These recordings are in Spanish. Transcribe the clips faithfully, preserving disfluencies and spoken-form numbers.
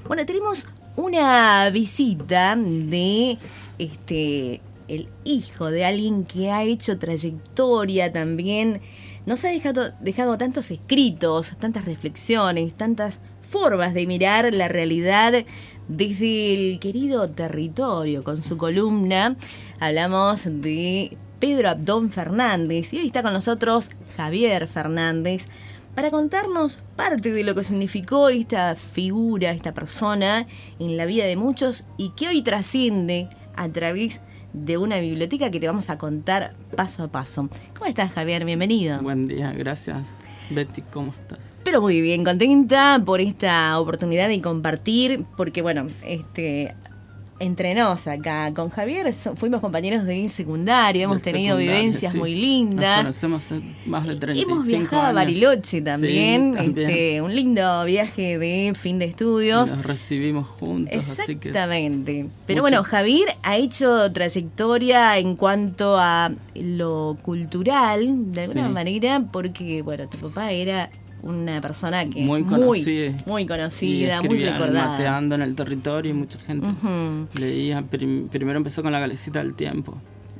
Bueno, tenemos una visita de este el hijo de alguien que ha hecho trayectoria también. Nos ha dejado, dejado tantos escritos, tantas reflexiones, tantas formas de mirar la realidad desde el querido territorio. Con su columna hablamos de Pedro Abdón Fernández y hoy está con nosotros Javier Fernández para contarnos parte de lo que significó esta figura, esta persona en la vida de muchos y que hoy trasciende a través de una biblioteca que te vamos a contar paso a paso. ¿Cómo estás, Javier? Bienvenido. Buen día, gracias. Betty, ¿cómo estás? Pero muy bien, contenta por esta oportunidad de compartir, porque bueno, este... entre nos acá con Javier so, fuimos compañeros de secundario, hemos de tenido vivencias sí. muy lindas. Nos conocemos hace más de treinta y cinco hemos viajado años. a Bariloche también, sí, también. Este, un lindo viaje de fin de estudios. Nos recibimos juntos. Exactamente. Así que Pero mucho... bueno, Javier ha hecho trayectoria en cuanto a lo cultural, de alguna sí. manera, porque bueno, tu papá era una persona que muy conocida, muy, muy, conocida, y muy recordada. Mateando en el territorio y mucha gente uh-huh. leía. Prim- primero empezó con la Galecita del Tiempo.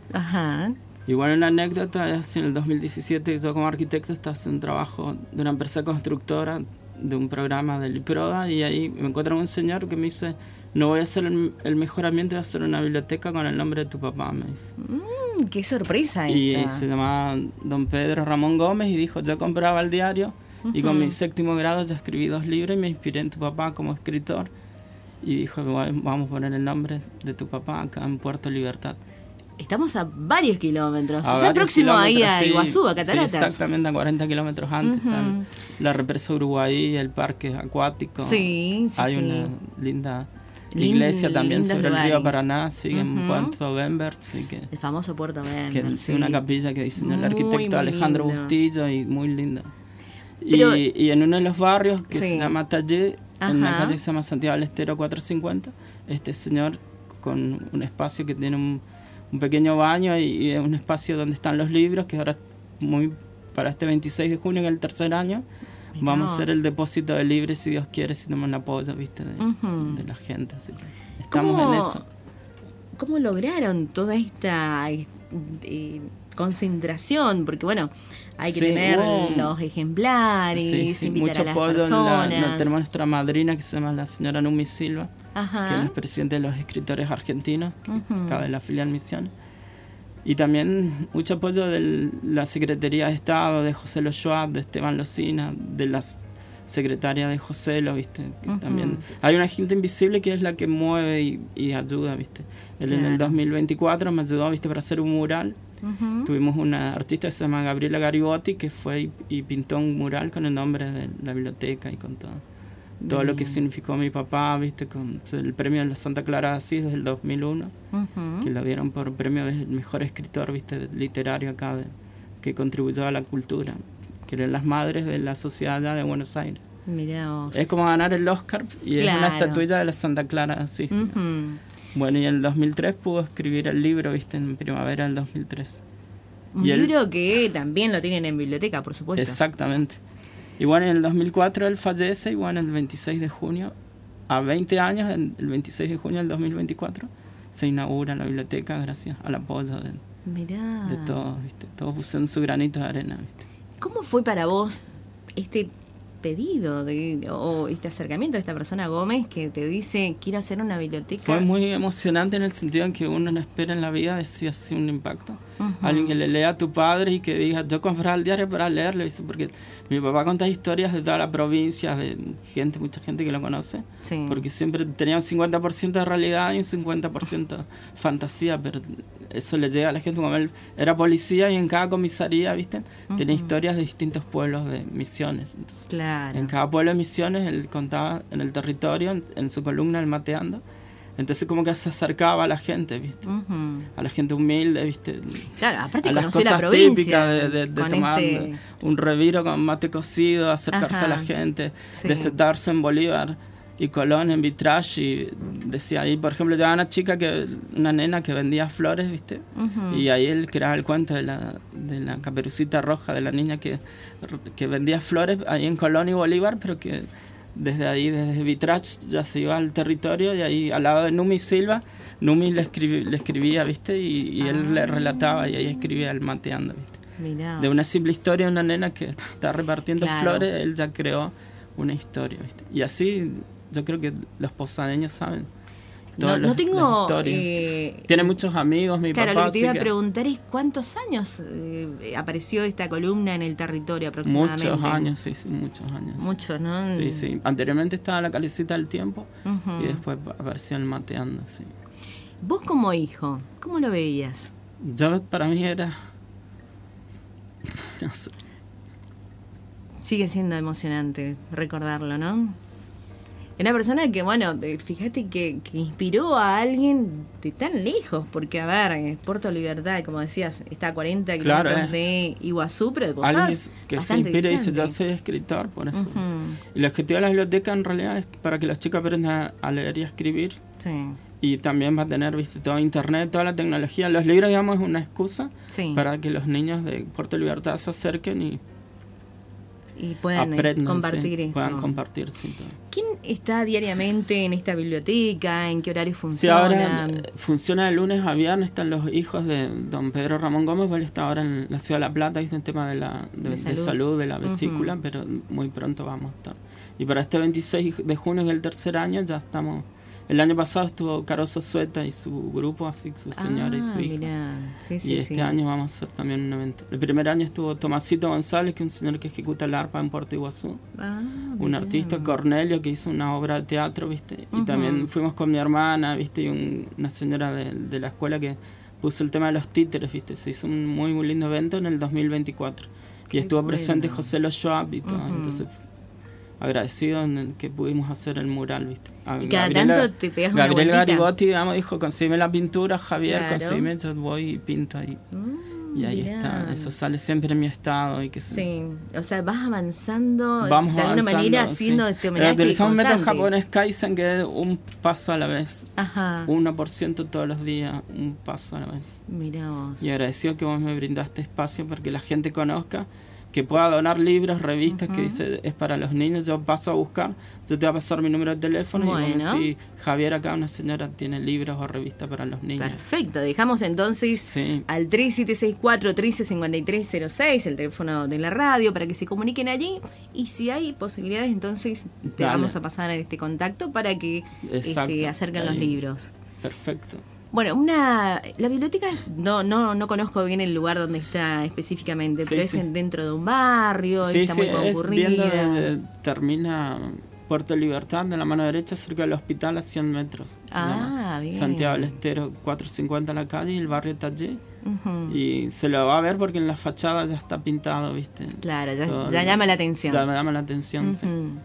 Ajá. Y bueno, una anécdota es en el dos mil diecisiete yo como arquitecto estaba haciendo un trabajo de una empresa constructora de un programa del IPRODA y ahí me encuentro con un señor que me dice: no voy a hacer el, el mejoramiento, voy a hacer una biblioteca con el nombre de tu papá, me dice. Mm, qué sorpresa y esta. se llamaba don Pedro Ramón Gómez y dijo: yo compraba el diario uh-huh. y con mi séptimo grado ya escribí dos libros y me inspiré en tu papá como escritor y dijo: vamos a poner el nombre de tu papá acá en Puerto Libertad. Estamos a varios kilómetros, a o sea, próximo ahí a sí, Iguazú, a Cataratas. Sí, exactamente, a cuarenta kilómetros antes. Uh-huh. Están la represa Uruguay, el parque acuático. Sí, sí, Hay sí. una linda iglesia Lind, también sobre lugares. El río Paraná, sigue uh-huh. en Puerto Bembert. Sí, que, el famoso Puerto Bembert. Que es sí. una capilla que diseñó el arquitecto muy, muy Alejandro lindo. Bustillo y muy linda. Pero, y, y en uno de los barrios que sí. se llama Tallé, Ajá. en una calle que se llama Santiago del Estero cuatrocientos cincuenta, este señor con un espacio que tiene un un pequeño baño y, y un espacio donde están los libros, que ahora muy para este veintiséis de junio, que es el tercer año, Miramos. vamos a hacer el depósito de libros, si Dios quiere, si tenemos el apoyo, ¿viste? De, uh-huh. de la gente, así que estamos ¿Cómo, en eso. ¿Cómo lograron toda esta eh, concentración? Porque bueno, hay que sí, tener wow. los ejemplares, sí, sí, invitar mucho a las apoyo. personas. La, la, tenemos nuestra madrina que se llama la señora Numi Silva, Ajá. que es la presidenta de los escritores argentinos, que uh-huh. acá de la filial Misiones. Y también mucho apoyo de la Secretaría de Estado, de José Lo Schwab, de Esteban Locina, de la secretaria de José Lo, ¿viste? Que uh-huh. también hay una gente invisible que es la que mueve y, y ayuda, ¿viste? Él claro. en el dos mil veinticuatro me ayudó, ¿viste? Para hacer un mural. Uh-huh. Tuvimos una artista que se llama Gabriela Garibotti que fue y, y pintó un mural con el nombre de la biblioteca y con todo. Todo Bien. Lo que significó mi papá, ¿viste? Con el premio de la Santa Clara de Asís desde el dos mil uno, uh-huh. que lo dieron por premio del mejor escritor, ¿viste? Literario acá, de, que contribuyó a la cultura, que eran las madres de la sociedad de Buenos Aires. Mirá vos. Es como ganar el Oscar y claro. es una estatuilla de la Santa Clara de Asís. Uh-huh. Bueno, y en el dos mil tres pudo escribir el libro, ¿viste? En primavera del dos mil tres. Un y libro él, que también lo tienen en biblioteca, por supuesto. Exactamente. Y bueno, en el dos mil cuatro él fallece y bueno, el veintiséis de junio, a veinte años, el veintiséis de junio del dos mil veinticuatro, se inaugura la biblioteca gracias al apoyo de, Mirá. de todos, ¿viste? Todos pusieron su granito de arena, ¿viste? ¿Cómo fue para vos este pedido de, o este acercamiento de esta persona Gómez que te dice quiero hacer una biblioteca? Fue muy emocionante en el sentido en que uno no espera en la vida decir así un impacto. Uh-huh. Alguien que le lea a tu padre y que diga yo compraba el diario para leerlo, dice, porque mi papá cuenta historias de toda la provincia, de gente, mucha gente que lo conoce, sí. porque siempre tenía un cincuenta por ciento de realidad y un cincuenta por ciento fantasía, pero eso le llega a la gente. Como él era policía y en cada comisaría, ¿viste? Uh-huh. Tenía historias de distintos pueblos de Misiones. Entonces, claro. En cada pueblo de Misiones él contaba en el territorio, en, en su columna, el Mateando. Entonces como que se acercaba a la gente, ¿viste? Uh-huh. A la gente humilde, ¿viste? Claro, aparte a las conoció cosas la provincia típicas de, de, de tomar este... un reviro con mate cocido, acercarse Ajá. a la gente, sí. de sentarse en Bolívar y Colón en Vitrage, y decía ahí, por ejemplo, llevaba una chica, que una nena que vendía flores, ¿viste? Uh-huh. Y ahí él creaba el cuento de la, de la Caperucita Roja, de la niña que, que vendía flores ahí en Colón y Bolívar, pero que desde ahí, desde Vitrach, ya se iba al territorio y ahí al lado de Numi Silva, Numi le, escribí, le escribía, ¿viste? Y, y ah. él le relataba y ahí escribía el mateando, ¿viste? Mirá. De una simple historia de una nena que está repartiendo claro. flores, él ya creó una historia, ¿viste? Y así yo creo que los posadeños saben. No, no tengo... Eh, Tiene muchos amigos, mi claro, papá. Claro, lo que te iba a preguntar es cuántos años eh, apareció esta columna en el territorio aproximadamente. Muchos años, sí, sí, muchos años. Muchos, ¿no? Sí, sí. Anteriormente estaba la Calecita del Tiempo uh-huh. y después apareció el Mateando, sí. Vos como hijo, ¿cómo lo veías? Yo, para mí era... no sé. Sigue siendo emocionante recordarlo, ¿no? Una persona que, bueno, fíjate que, que inspiró a alguien de tan lejos, porque, a ver, Puerto Libertad, como decías, está a cuarenta claro, kilómetros eh. de Iguazú, pero de Posadas, alguien que se inspira y dice, yo soy escritor, por eso. Uh-huh. Y el objetivo de la biblioteca, en realidad, es para que los chicos aprendan a leer y a escribir. Sí. Y también va a tener, viste, todo internet, toda la tecnología. Los libros, digamos, es una excusa sí. para que los niños de Puerto Libertad se acerquen y... y puedan aprendan, compartir sí, esto. Puedan compartir, sí, todo. ¿Quién está diariamente en esta biblioteca? ¿En qué horario funciona? Sí, ahora funciona de lunes a viernes. Están los hijos de don Pedro Ramón Gómez. Él está ahora en la ciudad de La Plata, ¿viste? En tema de la de, de, salud. de salud, de la vesícula, uh-huh. pero muy pronto vamos a estar. Y para este veintiséis de junio, que es el tercer año, ya estamos... El año pasado estuvo Caroso Sueta y su grupo, así su señora ah, y su hija. Sí, sí, y este sí. año vamos a hacer también un evento. El primer año estuvo Tomasito González, que es un señor que ejecuta el arpa en Puerto Iguazú. Ah, un artista, Cornelio, que hizo una obra de teatro, ¿viste? Y uh-huh. también fuimos con mi hermana, ¿viste? Y un, una señora de, de la escuela que puso el tema de los títeres, ¿viste? Se hizo un muy, muy lindo evento en el dos mil veinticuatro. Qué y estuvo bueno. presente José Lo Schwab y todo. Uh-huh. Entonces... agradecido en el que pudimos hacer el mural, ¿viste? A, y cada Gabriela, tanto te pegas una Gabriel vueltita. Garibotti, digamos, dijo, consígueme la pintura, Javier, claro. consígueme, yo voy y pinto ahí. Mm, y ahí mirá. está, eso sale siempre en mi estado. Y que sí, se... o sea, vas avanzando Vamos de alguna avanzando, manera haciendo sí. este homenaje utilizamos un método constante. japonés Kaizen, que es un paso a la vez. Ajá. uno por ciento todos los días, un paso a la vez. Mirá vos. Y agradecido que vos me brindaste espacio para que la gente conozca, que pueda donar libros, revistas, uh-huh. que dice es para los niños. Yo paso a buscar, yo te voy a pasar mi número de teléfono bueno. y vos me decís, Javier, acá una señora tiene libros o revistas para los niños. Perfecto, dejamos entonces sí. al tres siete seis cuatro, uno tres cinco tres cero seis el teléfono de la radio para que se comuniquen allí, y si hay posibilidades entonces te Dale. vamos a pasar este contacto para que este, acerquen Ahí. los libros. Perfecto. Bueno, una la biblioteca, no no no conozco bien el lugar donde está específicamente, sí, pero es sí. dentro de un barrio, sí, está sí, muy concurrida. Es viendo de, termina Puerto Libertad, de la mano derecha, cerca del hospital, a cien metros. Ah, bien. Santiago del Estero, cuatrocientos cincuenta la calle, y el barrio Tallé. Uh-huh. Y se lo va a ver porque en la fachada ya está pintado, ¿viste? Claro, ya, ya llama la atención. Ya me llama la atención, uh-huh. sí.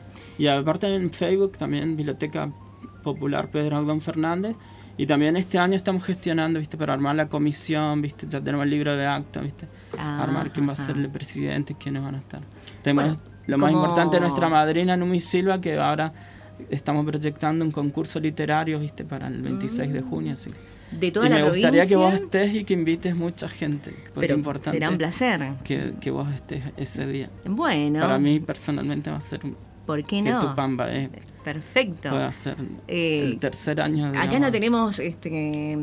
Y aparte en Facebook también, Biblioteca Popular Pedro Agdón Fernández. Y también este año estamos gestionando, ¿viste? Para armar la comisión, ¿viste? Ya tenemos el libro de acta, ¿viste? Ah, armar quién va a ser el presidente, quiénes van a estar. Tenemos bueno, lo más como... importante, nuestra madrina Numi Silva, que ahora estamos proyectando un concurso literario, ¿viste? Para el veintiséis mm. de junio, así. De toda y la me provincia. gustaría que vos estés y que invites mucha gente. Pero importante será un placer. Que, que vos estés ese día. Bueno. Para mí personalmente va a ser un... ¿Por qué no? Que Tupamba es... Perfecto. Puede ser eh, el tercer año. De acá la... no tenemos este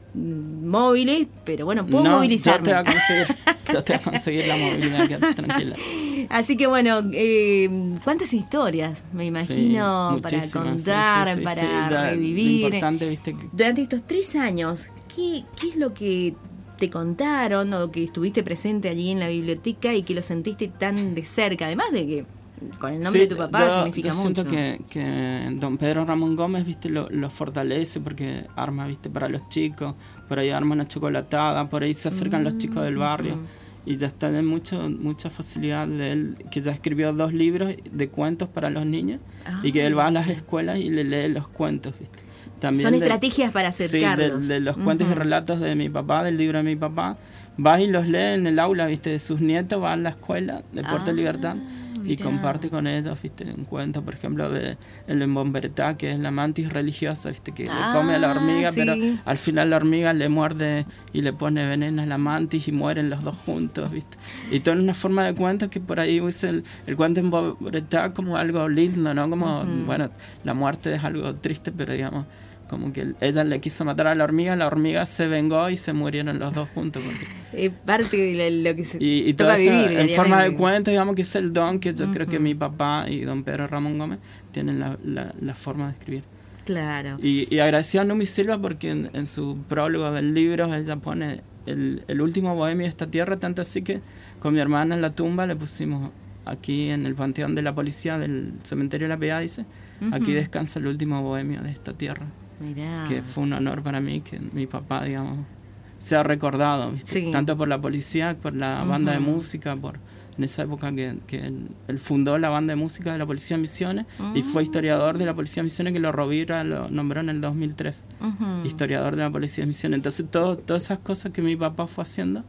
móviles, pero bueno, puedo no, movilizarme. Yo te voy a conseguir, yo te voy a conseguir la movilidad, quédate tranquila. Así que bueno, eh, cuántas historias, me imagino, sí, para contar, sí, sí, sí, para sí, la, revivir. Lo importante, viste, que... Durante estos tres años, ¿qué, qué es lo que te contaron o que estuviste presente allí en la biblioteca y que lo sentiste tan de cerca? Además de que con el nombre sí, de tu papá yo, significa yo mucho. Siento que, que don Pedro Ramón Gómez, viste, lo, lo fortalece porque arma, viste, para los chicos, por ahí arma una chocolatada, por ahí se acercan mm, los chicos del barrio mm. y ya está de mucho, mucha facilidad de él, que ya escribió dos libros de cuentos para los niños ah, y que él va a las escuelas y le lee los cuentos, viste. También son de, estrategias para acercarlos. Sí, de, de los cuentos uh-huh. y relatos de mi papá, del libro de mi papá, va y los lee en el aula, viste, de sus nietos, va a la escuela de Puerto ah, Libertad. y comparte con ellos, ¿viste? Un cuento, por ejemplo, de el Embomberetá, que es la mantis religiosa, ¿viste? Que ah, le come a la hormiga, sí. Pero al final la hormiga le muerde y le pone veneno a la mantis y mueren los dos juntos, ¿viste? Y toda una forma de cuento que por ahí usa el, el cuento Embomberetá como algo lindo, ¿no? Como, uh-huh. Bueno, la muerte es algo triste, pero digamos, como que ella le quiso matar a la hormiga, la hormiga se vengó y se murieron los dos juntos. Es parte de lo que se y, y toca vivir. En forma de cuento, digamos que es el don que yo uh-huh. creo que mi papá y don Pedro Ramón Gómez tienen la, la, la forma de escribir. Claro. Y, y agradeció a Numi Silva porque en, en su prólogo del libro ella pone el, el último bohemio de esta tierra, tanto así que con mi hermana en la tumba le pusimos aquí en el panteón de la policía del cementerio de la Piedad, dice, uh-huh. Aquí descansa el último bohemio de esta tierra. Mirá. Que fue un honor para mí que mi papá, digamos, sea recordado, ¿viste? Sí. Tanto por la policía, por la uh-huh. banda de música, por en esa época que, que él, él fundó la banda de música de la Policía de Misiones uh-huh. y fue historiador de la Policía de Misiones, que lo Rovira lo nombró en el dos mil tres, uh-huh. historiador de la Policía de Misiones. Entonces todo, todas esas cosas que mi papá fue haciendo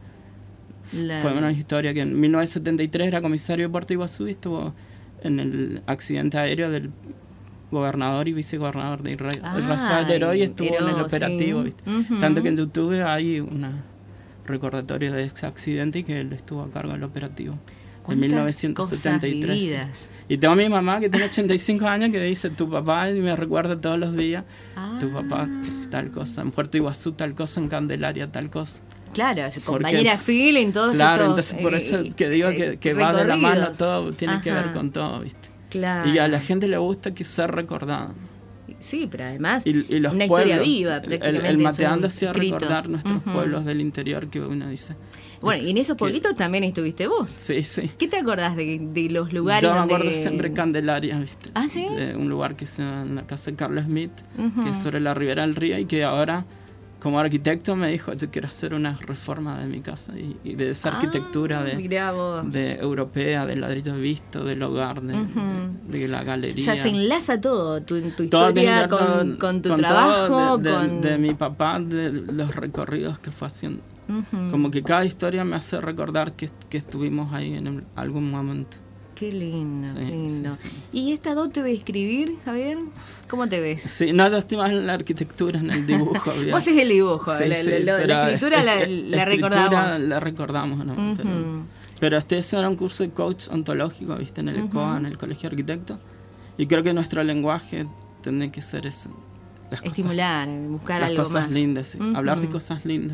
la... fue una historia que en mil novecientos setenta y tres era comisario de Puerto Iguazú y estuvo en el accidente aéreo del gobernador y vicegobernador de Israel. Ah, el Rafael Heroi estuvo Heró, en el operativo, sí. ¿Viste? Uh-huh. Tanto que en YouTube hay un recordatorio de ese accidente y que él estuvo a cargo del operativo en mil novecientos setenta y tres. Y tengo a mi mamá que tiene ochenta y cinco años que dice, tu papá, y me recuerda todos los días, ah. tu papá tal cosa, en Puerto Iguazú tal cosa, en Candelaria tal cosa. Claro, su compañera Phil en todos claro, estos... Claro, entonces por eso que digo que, que va de la mano todo, tiene Ajá. que ver con todo, ¿viste? Claro. Y a la gente le gusta que sea recordado. Sí, pero además y, y los una pueblos, historia viva prácticamente. El, el mateando hacía recordar nuestros uh-huh. pueblos del interior, que uno dice. Bueno, y en esos pueblitos que, también estuviste vos. Sí, sí. ¿Qué te acordás de, de los lugares Yo me donde... acuerdo siempre Candelaria, ¿viste? ¿Ah, sí? De un lugar que se llama en la casa de Carlos Smith, uh-huh. que es sobre la ribera del río y que ahora... Como arquitecto me dijo, yo quiero hacer una reforma de mi casa y, y de esa ah, arquitectura de, de europea, del ladrillo visto, del hogar, de, uh-huh. de, de la galería. Ya se enlaza todo, tu, tu historia con, con, con tu con trabajo. De, con... De, de mi papá, de los recorridos que fue haciendo. Uh-huh. Como que cada historia me hace recordar que, que estuvimos ahí en algún momento. Qué lindo, sí, qué lindo. Sí, sí. ¿Y esta dote de escribir, Javier? ¿Cómo te ves? Sí, no, yo estoy más en la arquitectura, en el dibujo. Vos haces el dibujo, sí, la, sí, la, la escritura la, la recordamos. La recordamos, ¿no? Uh-huh. Pero, pero este era un curso de coach ontológico, ¿viste? En el uh-huh. E C O A, en el Colegio de Arquitectos. Y creo que nuestro lenguaje tendría que ser eso. Las Estimular, cosas, buscar las algo cosas más. lindas, sí. Uh-huh. Hablar de cosas lindas.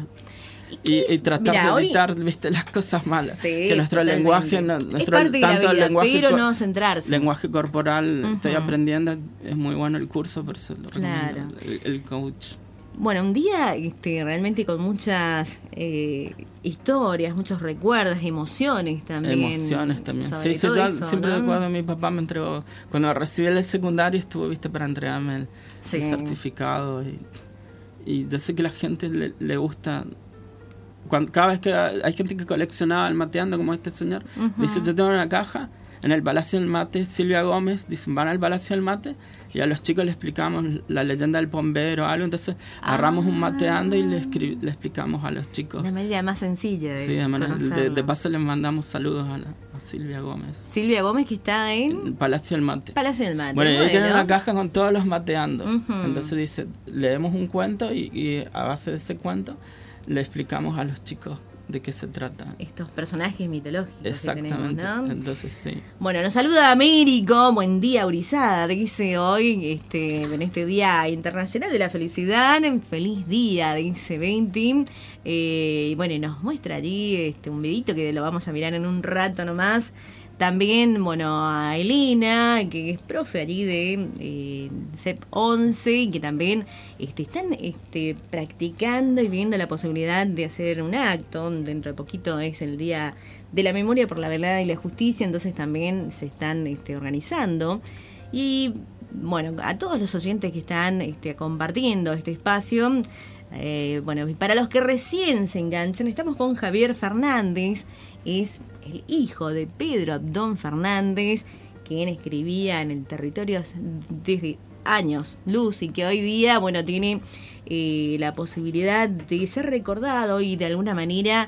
Y, y tratar Mirá, de evitar hoy... ¿viste? Las cosas malas. Sí, que nuestro totalmente. lenguaje, nuestro, es parte de tanto la vida, lenguaje, pero no centrarse. Lenguaje corporal, uh-huh. estoy aprendiendo, es muy bueno el curso, por eso lo claro. el, el coach. Bueno, un día este, realmente con muchas eh, historias, muchos recuerdos, emociones también. Emociones también. Sí, sí, yo eso, siempre ¿no? recuerdo, mi papá me entregó, cuando recibí el secundario estuvo, viste, para entregarme el, sí. el certificado. Y, y yo sé que a la gente le, le gusta... Cuando, cada vez que hay gente que coleccionaba el mateando como este señor, uh-huh. dice, yo tengo una caja en el Palacio del Mate, Silvia Gómez, dicen, van al Palacio del Mate y a los chicos le explicamos la leyenda del bombero o algo, entonces ah. agarramos un mateando y le, escri- le explicamos a los chicos. De manera más sencilla de Sí, de, manera, de, de paso les mandamos saludos a, la, a Silvia Gómez. Silvia Gómez que está en... en Palacio del Mate. Palacio del Mate. Bueno, bueno. ella tiene una caja con todos los mateandos, uh-huh. entonces dice, leemos un cuento y, y a base de ese cuento le explicamos a los chicos de qué se trata. Estos personajes mitológicos. Exactamente. Que tenemos, ¿no? Entonces sí. Bueno, nos saluda Américo, buen día Urizada, dice hoy, este, en este Día Internacional de la Felicidad, feliz día, dice veinte. Eh, y bueno, y nos muestra allí este, un videito que lo vamos a mirar en un rato nomás. También, bueno, a Elena, que es profe allí de eh, C E P once, y que también este, están este, practicando y viendo la posibilidad de hacer un acto. Dentro de poquito es el Día de la Memoria por la Verdad y la Justicia, entonces también se están este, organizando. Y bueno, a todos los oyentes que están este, compartiendo este espacio, eh, bueno, para los que recién se enganchan, estamos con Javier Fernández, es el hijo de Pedro Abdón Fernández, quien escribía en el territorio desde años luz y que hoy día, bueno, tiene eh, la posibilidad de ser recordado y de alguna manera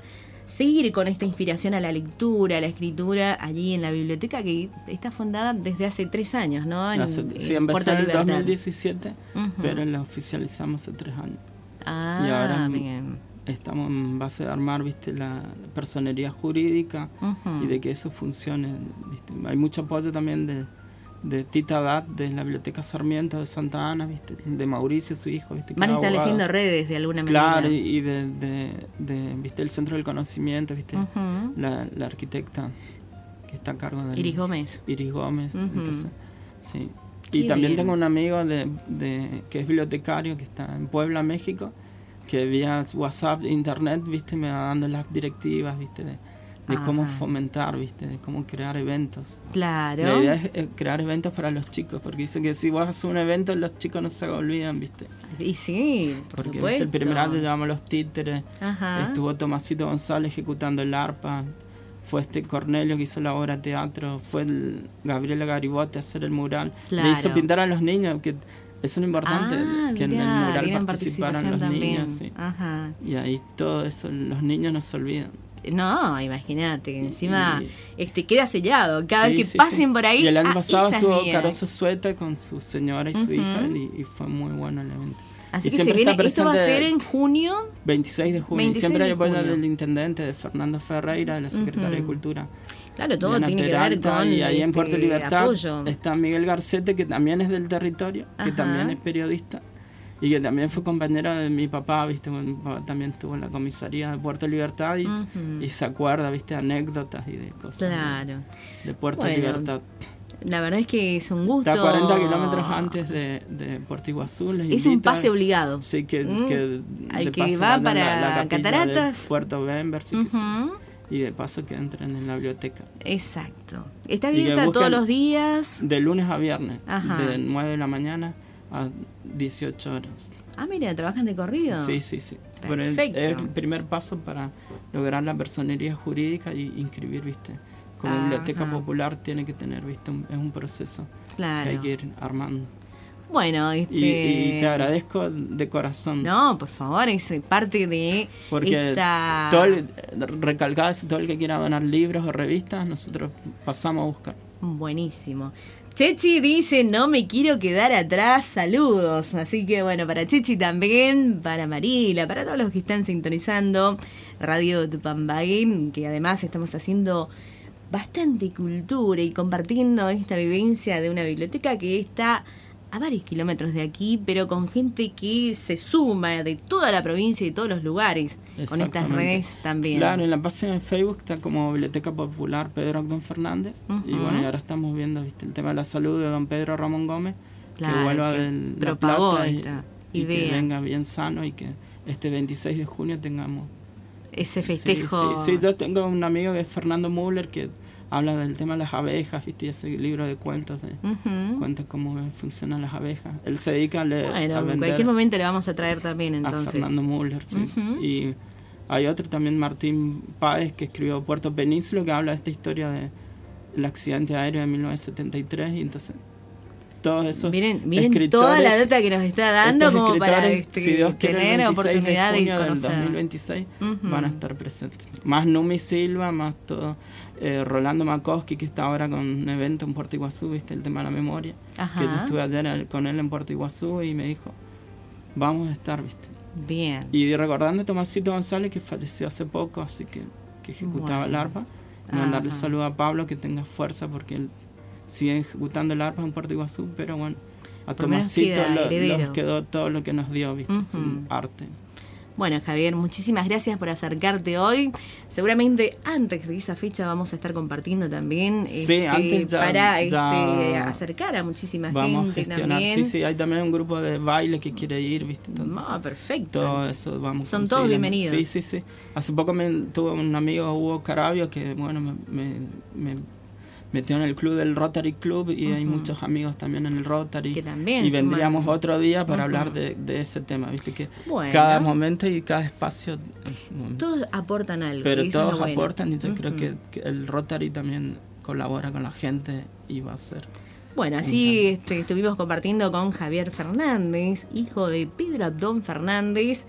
seguir con esta inspiración a la lectura, a la escritura, allí en la biblioteca que está fundada desde hace tres años, ¿no? En, hace, sí, en empezó Puerto en el Libertad. dos mil diecisiete, Uh-huh. pero la oficializamos hace tres años. Ah, y ahora bien. estamos en base de armar, viste, la personería jurídica Uh-huh. y de que eso funcione, viste. Hay mucho apoyo también de, de Tita Dat, de la Biblioteca Sarmiento de Santa Ana, viste, de Mauricio, su hijo, viste. Van estableciendo abogado. redes de alguna Claro, manera. y, y de, de, de, viste, el Centro del Conocimiento, viste, Uh-huh. la, la arquitecta que está a cargo de Iris Gómez. Iris Gómez, Uh-huh. entonces, sí. Qué Y también bien. tengo un amigo de, de que es bibliotecario, que está en Puebla, México, que vía WhatsApp, internet, viste, me va dando las directivas, viste, de, de cómo Ajá. fomentar, viste, de cómo crear eventos. Claro. La idea es eh, crear eventos para los chicos, porque dice que si vos haces un evento, los chicos no se olvidan, viste. Y sí, por Porque supuesto. viste, el primer año llevamos los títeres, Ajá. estuvo Tomasito González ejecutando el arpa, fue este Cornelio que hizo la obra de teatro, fue el Gabriela Garibote a hacer el mural, Claro. le hizo pintar a los niños, que eso es lo importante, Ah, que en el mirá, mural tienen participaran participación los también. niños, sí. Ajá. Y ahí todo eso, los niños no se olvidan. No, imagínate, que encima Y- este queda sellado. Cada Sí, vez que sí, pasen sí. por ahí. Y el año ah, pasado esa es estuvo mía. Caroso Sueta con su señora y su Ujú. hija, y, y fue muy bueno el evento. Así Y que se siempre viene, está esto va a presente ser en junio. veintiséis de junio. Y veintiséis siempre hay de apoyo junio. del intendente, de Fernando Ferreira, de la Secretaría de Ujú. Cultura. Claro, todo Diana tiene que ver Peralta, con y ahí en este, Puerto Libertad apoyo. está Miguel Garcete, que también es del territorio, que Ajá. también es periodista y que también fue compañero de mi papá, viste, mi papá también estuvo en la comisaría de Puerto Libertad y, Ujú. y se acuerda, viste, anécdotas y de cosas de- Claro. de, Puerto Bueno, Libertad. La verdad es que es un gusto. Está a cuarenta kilómetros antes de, de Puerto Iguazú. Les Es un invito a- pase obligado. Sí, que, Mm. que Al de que paso va vayan a para la, la capilla Cataratas. del Puerto Bember, sí que sí. Ujú. Y de paso que entren en la biblioteca. Exacto. Está Y que abierta busquen- todos los días. De lunes a viernes, Ajá. de nueve de la mañana a dieciocho horas. Ah, mira, trabajan de corrido. Sí, sí, sí. Bueno, es, Perfecto. es el primer paso para lograr la personería jurídica y inscribir, ¿viste? Como Ajá. biblioteca popular tiene que tener, ¿viste? Un- es un proceso Claro. que hay que ir armando. Bueno, este. Y, y te agradezco de corazón. No, por favor, es parte de Porque esta. todo el, recalcado eso, todo el que quiera donar libros o revistas, nosotros pasamos a buscar. Buenísimo. Chechi dice, no me quiero quedar atrás, saludos. Así que bueno, para Chechi también, para Marila, para todos los que están sintonizando Radio Tupambaguín, que además estamos haciendo bastante cultura y compartiendo esta vivencia de una biblioteca que está a varios kilómetros de aquí, pero con gente que se suma de toda la provincia y de todos los lugares, con estas Exactamente. redes también. Claro, en la página de Facebook está como Biblioteca Popular Pedro Ogdón Fernández. Y Ujú. bueno, y ahora estamos viendo, ¿viste? El tema de la salud de don Pedro Ramón Gómez, Claro, que vuelva que de La propagó Plata y, esta y que idea. venga bien sano y que este veintiséis de junio tengamos Ese Sí, festejo. Sí, sí, yo tengo un amigo que es Fernando Müller, que habla del tema de las abejas, ¿viste? Y ese libro de cuentos, de Ujú. cuenta cómo funcionan las abejas. Él se dedica a, leer, Bueno, a en vender cualquier momento le vamos a traer también a entonces. Fernando Müller, sí. Ujú. Y hay otro también, Martín Páez, que escribió Puerto Península, que habla de esta historia de el accidente aéreo de mil novecientos setenta y tres, y entonces todos esos Miren, miren escritores, toda la data que nos está dando estos como para escritores, este, si Dios quiere, el tener veintiséis oportunidad de, de junio del conocer. dos mil veintiséis Ujú. van a estar presentes. Más Numi Silva, más todo eh, Rolando Makoski, que está ahora con un evento en Puerto Iguazú, viste, el tema de la memoria. Ajá. Que yo estuve ayer al- con él en Puerto Iguazú y me dijo, vamos a estar, viste. Bien. Y recordando a Tomasito González, que falleció hace poco, así que, que ejecutaba Bueno. el arpa. Y mandarle Ajá. saludo a Pablo, que tenga fuerza, porque él sigue ejecutando el arpa en Puerto Iguazú, pero bueno, a Por lo menos Tomasito queda lo, heredero. nos quedó todo lo que nos dio, viste, Ujú. su arte. Bueno, Javier, muchísimas gracias por acercarte hoy. Seguramente antes de esa fecha vamos a estar compartiendo también Sí, este, antes ya- para ya este, acercar a muchísima Vamos a gente gestionar, también. sí, sí, hay también un grupo de baile que quiere ir, viste, entonces, Ah, perfecto. todo eso vamos a Son todos conseguir. bienvenidos. Sí, sí, sí. Hace poco me tuve un amigo, Hugo Carabio, que bueno, me, me, me metió en el club del Rotary Club y hay Ujú. muchos amigos también en el Rotary. Que también y vendríamos suman. otro día para Ujú. hablar de, de ese tema, viste, que Bueno. cada momento y cada espacio es un- Todos aportan algo. pero y eso es todos lo bueno. aportan y yo creo Ujú. que, que el Rotary también colabora con la gente y va a ser. Bueno, así este, estuvimos compartiendo con Javier Fernández, hijo de Pedro Abdón Fernández,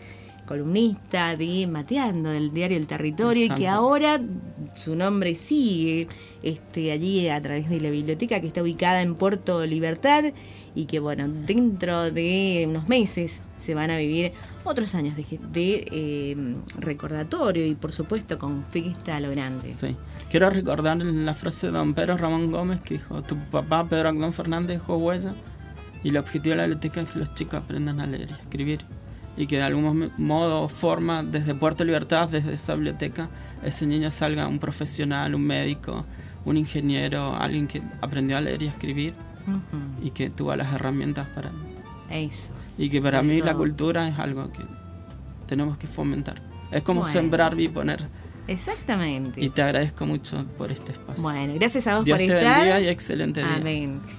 columnista de Mateando, del diario El Territorio, Exacto. y que ahora su nombre sigue este, allí a través de la biblioteca que está ubicada en Puerto Libertad, y que bueno, dentro de unos meses se van a vivir otros años de, de eh, recordatorio y por supuesto con fiesta a lo grande. Sí. Quiero recordar la frase de don Pedro Ramón Gómez que dijo: tu papá Pedro Agdón Fernández dejó huella y el objetivo de la biblioteca es que los chicos aprendan a leer y a escribir, y que de algún modo o forma desde Puerto Libertad, desde esa biblioteca, ese niño salga un profesional, un médico, un ingeniero, alguien que aprendió a leer y a escribir. Uh-huh. Y que tuvo las herramientas para eso. Y que para Sobre mí todo. La cultura es algo que tenemos que fomentar. Es como bueno. sembrar y poner. Exactamente. Y te agradezco mucho por este espacio. Bueno, gracias a vos Dios por te estar. bendiga y excelente día. Amén.